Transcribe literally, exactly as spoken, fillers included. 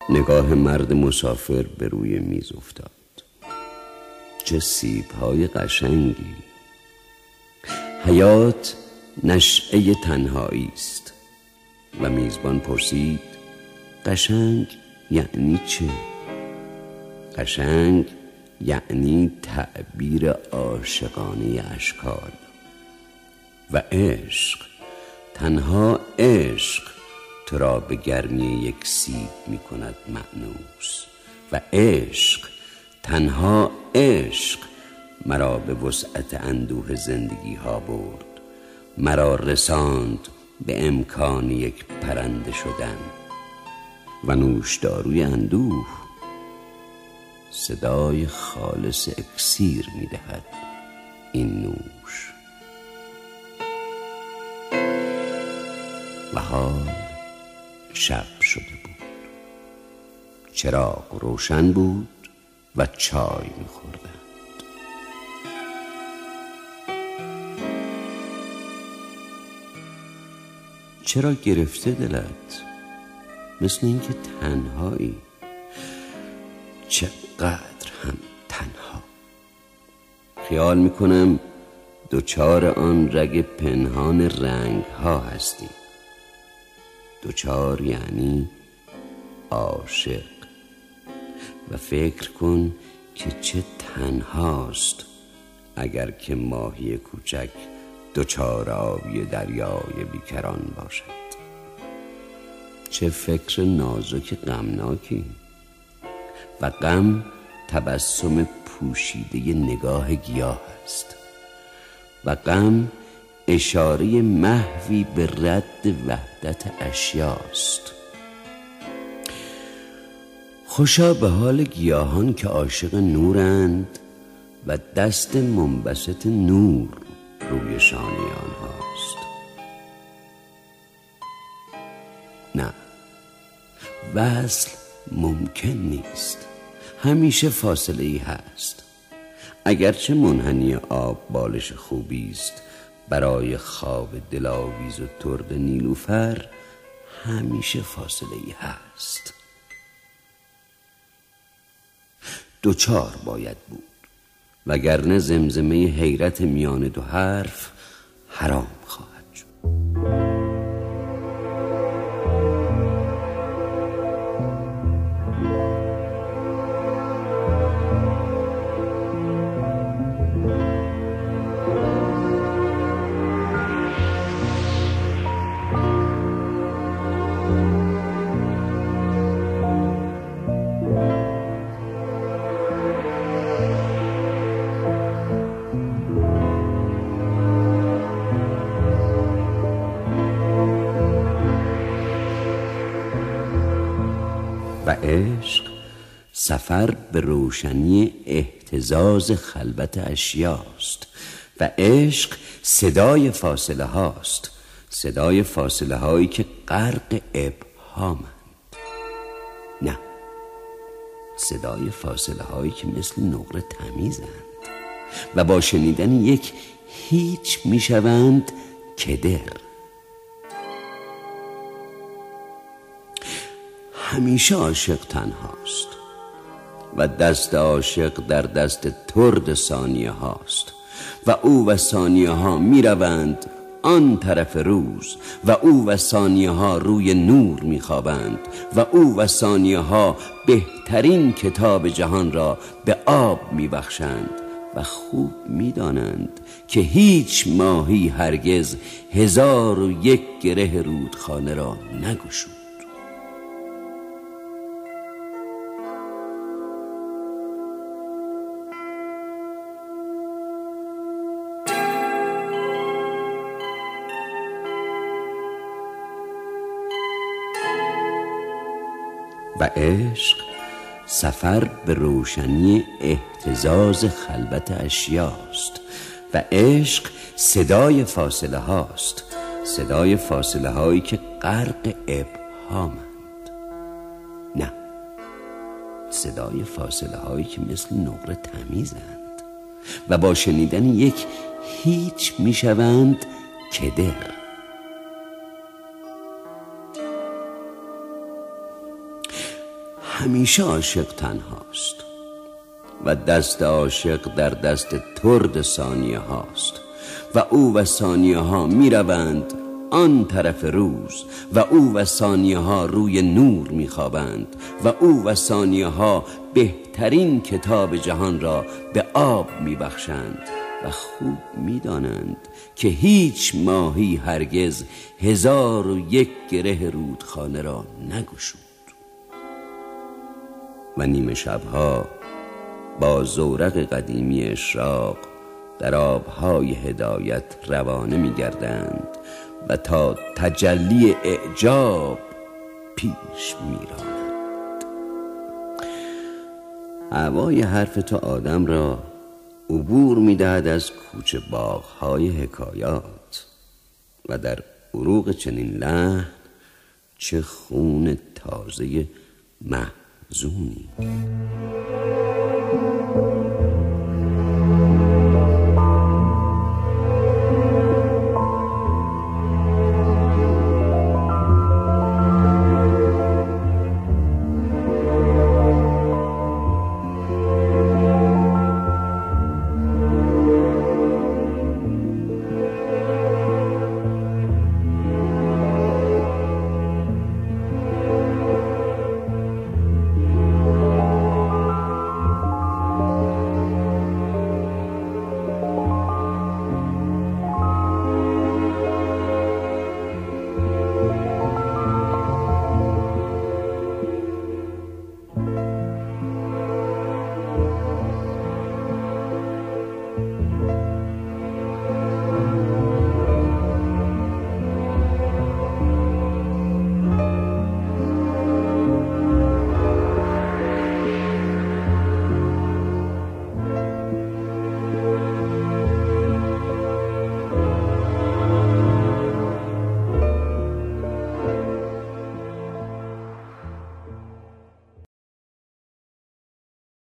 نگاه مرد مسافر به روی میز افتاد. چه سیب‌های قشنگی! حیات نشأه تنهایی است. و میزبان پرسید: قشنگ یعنی چه؟ قشنگ یعنی تعبیر عاشقانه اشکال. و عشق، تنها عشق تو را به گرمی یک سیب می کند مأنوس. و عشق، تنها عشق مرا به وسعت اندوه زندگی ها برد، مرا رساند به امکان یک پرنده شدن. و نوشداروی اندوه صدای خالص اکسیر می دهد این نوش. و حال شب شده بود. چراغ روشن بود و چای می خوردند. چرا گرفته دلت؟ مثل اینکه تنهایی. چقدر هم تنها. خیال میکنم دوچار آن رگ پنهان رنگ ها هستی. دوچار یعنی عاشق. و فکر کن که چه تنهاست اگر که ماهی کوچک دوچار آبی دریای بیکران باشد. چه فکر نازک غمناکی. و غم تبسم پوشیده نگاه گیاه است. و غم اشاره محوی به رد وحدت اشیاست. خوشا به حال گیاهان که عاشق نورند و دست منبسط نور روی شانه آنهاست. نه، وصل ممکن نیست. همیشه فاصله ای هست. اگرچه منحنی آب بالش خوبی است برای خواب دلاویز و ترد نیلوفر، همیشه فاصله ای هست. دوچار باید بود، وگرنه زمزمه حیرت میان دو حرف حرام خواهد شد. و عشق سفر به روشنی اهتزاز خلوت اشیاست. و عشق صدای فاصله هاست. صدای فاصله هایی که غرق ابهامند. نه، صدای فاصله هایی که مثل نقره تمیزند و با شنیدن یک هیچ میشوند کدر. همیشه عاشق تنهاست و دست عاشق در دست ترد ثانیه هاست. و او و ثانیه ها می روند آن طرف روز و او و ثانیه ها روی نور می خوابند و او و ثانیه ها بهترین کتاب جهان را به آب می بخشند و خوب می دانند که هیچ ماهی هرگز هزار و یک گره رودخانه را نگشود. و عشق سفر به روشنی اهتزاز خلوت اشیاست. و عشق صدای فاصله هاست. صدای فاصله هایی که غرق ابهامند. نه، صدای فاصله هایی که مثل نقره تمیزند و با شنیدن یک هیچ میشوند کدر. همیشه عاشق تنهاست و دست عاشق در دست ترد ثانیه هاست و او و ثانیه ها می روند آن طرف روز و او و ثانیه ها روی نور می خوابند و او و ثانیه ها بهترین کتاب جهان را به آب می بخشند و خوب می دانند که هیچ ماهی هرگز هزار و یک گره رودخانه را نگشود و نیمه شبها با زورق قدیمی اشراق در آبهای هدایت روانه می گردند و تا تجلی اعجاب پیش می رانند. هوای حرف تو آدم را عبور می دهد از کوچه باغهای حکایات و در عروق چنین لحن چه خون تازه محزونی.